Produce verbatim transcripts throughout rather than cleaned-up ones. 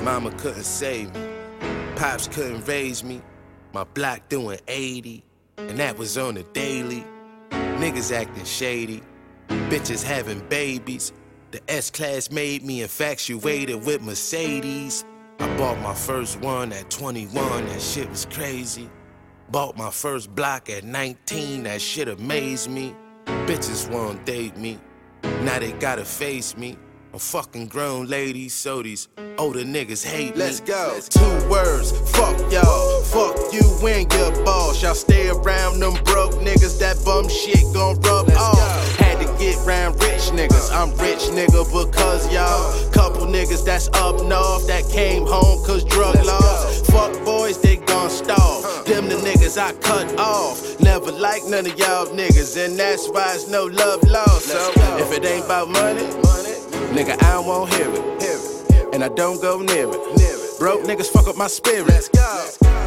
Mama couldn't save me, pops couldn't raise me. My block doing eighty, and that was on the daily. Niggas acting shady, bitches having babies. The S-Class made me infatuated with Mercedes. I bought my first one at twenty-one, that shit was crazy. Bought my first block at nineteen, that shit amazed me. Bitches wanna date me, now they gotta face me. I'm fucking grown ladies, so these older niggas hate me. Let's go. Two words, fuck y'all, fuck you and your boss. Y'all stay around them broke niggas, that bum shit gon' rub Let's off. go. Had to get round rich niggas, I'm rich nigga because y'all. Couple niggas that's up north that came home cause drug Let's laws. go. Fuck boys, they gon' starve. Huh. Them the niggas I cut off. Never like none of y'all niggas, and that's why it's no love lost. So if it ain't about money, nigga, I don't want hear it. Hear it. And I don't go near it. Near it. Broke niggas fuck up my spirit. Let's go.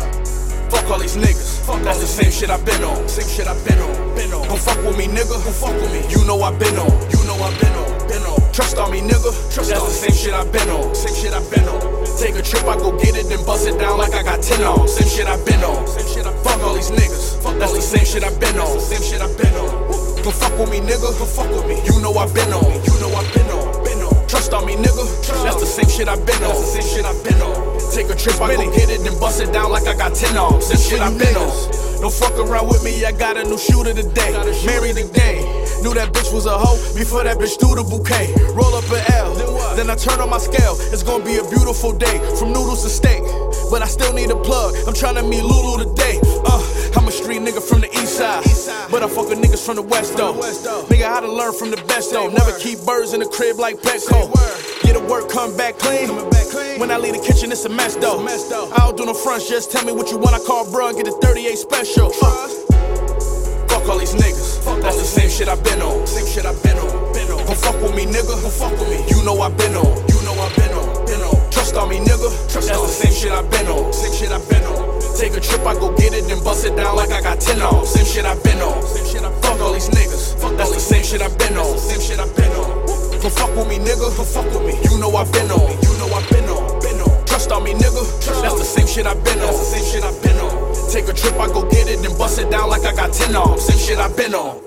Fuck all these niggas, fuck that's the same shit I been on, same shit I been on, been on. Don't fuck with me, nigga, don't fuck with me. You know I been on, you know I been on, been on. Trust on me, nigga, trust that's the same shit I been on, same shit I been on. Take a trip, I go get it, then bust it down like I got ten on. Same shit I been on, same shit I fuck all these niggas, fuck that's the same shit I been on, same shit I been on. Don't fuck with me, nigga, don't fuck with me. You know I been on, you know I been on, been on. Trust on me, nigga, that's the same shit I been on, that's the same shit I been on. Take a trip, I go get it, then bust it down like I got ten on. Same shit I been on. Don't fuck around with me, I got a new shooter today. Married again. Knew that bitch was a hoe before that bitch threw the bouquet. Roll up an L, then I turn on my scale. It's gonna be a beautiful day, from noodles to steak. But I still need a plug, I'm tryna meet Lulu today. Uh, I'm a street nigga from the east side, but I fuck with niggas from the west though. Nigga, I done learn from the best though. Never keep birds in the crib like Petco. Get to work, come back clean. When I leave the kitchen, it's a mess though. I don't do no fronts, just tell me what you want. I call bruh and get a thirty-eight special. Uh. Fuck all these niggas, fuck that's the same shit I been on, same shit I been on, been on. Don't fuck with me, nigga, don't fuck with me. You know I been on, you know I been on, been on. Trust on me, nigga, trust that's the same shit I been on, same shit I been on. Take a trip, I go get it, then bust it down like I got ten on. Same shit I been on, same shit I fuck all these niggas, fuck that's the same shit I been on, same shit I been on. Don't fuck with me, nigga, don't fuck with me. You know I been on, you know I been on, been on. Trust on me, nigga, that's the same shit I been on, that's the same shit I been on. Take a trip, I go get it, then bust it down like I got ten on. Same shit I been on.